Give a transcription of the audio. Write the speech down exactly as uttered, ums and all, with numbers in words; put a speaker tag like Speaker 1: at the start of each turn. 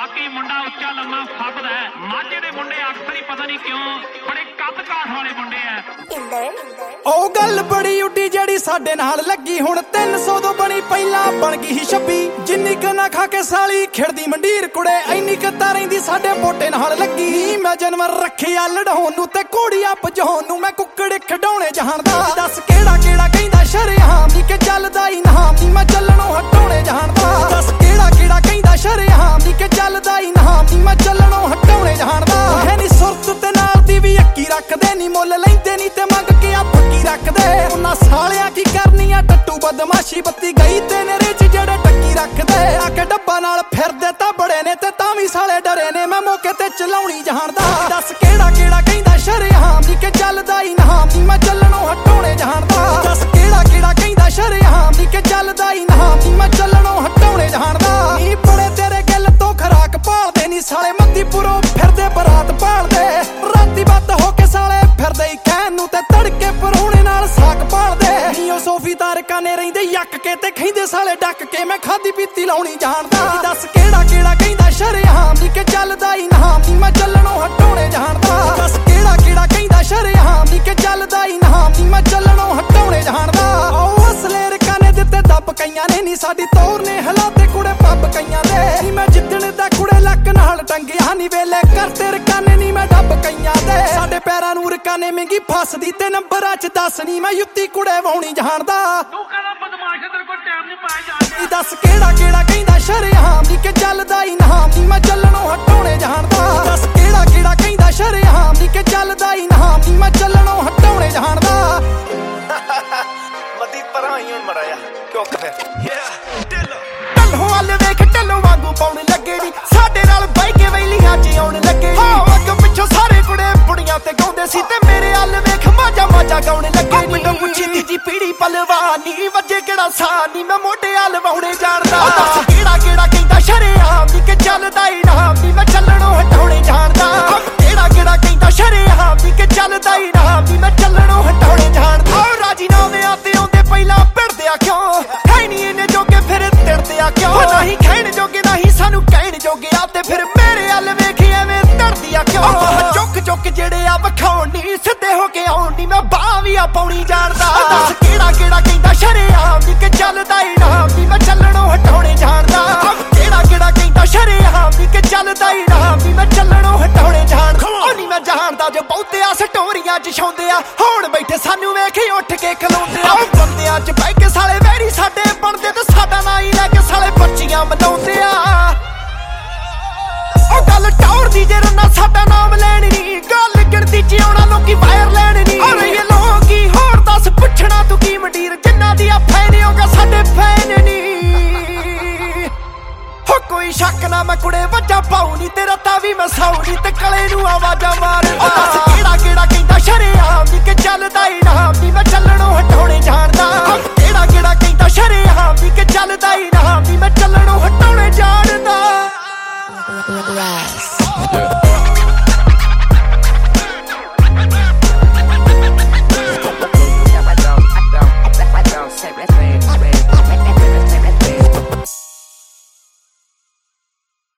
Speaker 1: वाकई मुंडा उच्चा लम्मा फबदा है। माझे दे मुंडे अक्सर ही पता नहीं क्यों बड़े कद काठ वाले मुंडे है।
Speaker 2: ओ गल बड़ी उड्डी जेड़ी साडे नाल लगी हुण तीन सौ तो बनी पहला बन गई ही छब्बी। जिन्नी क ना खा के साली खिड़दी मंडीर कुड़े इन्नी क तां रहिंदी साडे पोटे नाल लगी। मैं जानवर रखिया लड़ाउण नूं ते घोड़ियां भजाउण नूं मैं कुक्कड़ खिडाउणे जाणदा। दस केड़ा केड़ा कहिंदा शरेआम नी के चलदा ही नाम नी मैं चलणों हटाउणे जाणदा। दस केड़ा केड़ा कहिंदा शरेआम नी के चलदा ही नाम नी मैं चलणों हटाउणे जाणदा। है नी सुरत ते नाल दी भी अक्की रखदे नी मुੱਲ लैंदे नी ते मंग के आ पक्की रखदे। उन्हां सालियां की करनी आ टट्टू बदमाशी बत्ती गई ते नेरे च जेड़े टक्की रखदे। आके डब्बा नाल फिरदे तां बड़े ने ते तां वी साले डरे ने मैं मौके ते चलाउणी जाणदा। दस केड़ा केड़ा कहिंदा शरेआम नी के चलदा ही नाम नी मैं चलणों हटाउणे जाणदा। दस केड़ा केड़ा कहिंदा शरेआम नी के चलदा ही नाम नी मैं चलणों हटाउणे जाणदा। नी बड़े तेरे गिल तो खराक भालदे नी साले मतीपुरों फिरदे बरात भालदे। राती बत हो के साले फिरदे ही कहन नूं ते तड़के परौणे नाल साक भालदे। नीओ सोफी तारकां ने रहिंदे यक के ते खहिंदे साले डक के मैं खादी पीती लाउणी जाणदा। दस केड़ा केड़ा कहिंदा शरेआम नी के चलदा ही नाम नी मैं चलणों हटाउणे जाणदा। दस केड़ा केड़ा कहिंदा शरेआम नी के चलदा ही नाम नी मैं चलणों हटाउणे जाणदा। ओ असले रकां ने दित्ते दब कईयां ने नी साडी तौर ने हलाते कुड़े पब कईयां दे। नी मैं जिद्दण दा कुड़े लक नाल टंगिया नी वेले करते रकाने नी मैं डब कईयां दे। साडे पैरां नूं रकाने मिंगी फसदी ते नंबरां च दस नी मैं युत्ती कुड़े वाउणी जाणदा।
Speaker 1: तू कहदा बदमाश तेरे कोल टाइम नहीं पाए जाने।
Speaker 2: दस केड़ा केड़ा कहिंदा शरेआम नी के चलदा ही नाम नी मैं चलणों हटाउणे जाणदा। दस केड़ा केड़ा कहिंदा शरेआम नी के चलदा ही नाम नी मैं चलणों हटाउणे जाणदा।
Speaker 3: मदी पराई हुण मराया चुक फिर
Speaker 2: ढल्लों वाल वेख ढल्लों वांगू पाउण लगे नी साडे नाल बाई के वैलियां च आउण लगे। हो अग्गों पिछों सारे कुड़े बुड़ियां ते गाउंदे सी ते मेरे हल वेख माजा माजा गाउण लगे। पिंडों पुछी तीजी पीढ़ी पलवानी वजे केड़ा सानी मैं मोढे हल वाउणे जाणदा। दस केड़ा केड़ा कहिंदा शरेआम नी के चलदा ही नाम नी मैं चलणों हटाउणे जाणदा। केड़ा केड़ा कहिंदा शरेआम नी के चलदा ही नाम नी मैं चलणों हटाउणे जाणदा। ओ राजीनामे आते आउंदे पहिलां भिड़दे क्यों है नी इन्ने जोगे फिर तिड़दे क्यों। नहीं खैण जोगे नहीं सानू कहण जोगे आते फिर मेरे हल वेख एवें तड़दिया क्यों। चुक चुक जेड़े आ वखाउण नी सिद्धे हो के आउण नी मैं बाह वी आ पाउणी जाणदा। दस केड़ा केड़ा कहिंदा शरेआम नी के चलदा ही नाम नी मैं चलणों हटाउणे जाणदा। केड़ा केड़ा कहिंदा शरेआम नी के चलदा ही नाम नी मैं चलणों हटाउणे जाणदा। ओ नी मैं जाणदा जो बहुते आ स्टोरियां च छाउंदे आ हुण बैठे सानू वेख उठ के खलोंदे आ। बंदियां च बह के साले वैरी साडे बनदे ते साडा नां ही लैके साले पर्चियां मनाउंदे आ। ओ गल टौर दी जे रन्ना साडा नाम लैण नी गल गिणती च आउणा लोकी वायर लैण नी। और ये लोकी होर दस पुछना तू की मंडीर जिन्ना दी आ फैन होगा साडे फैन नी। हो कोई शक ना मैं कुड़े वज्जा पाऊ नी तेरा तावी मैं साऊ नी ते कले नूं आवाजां मारदा।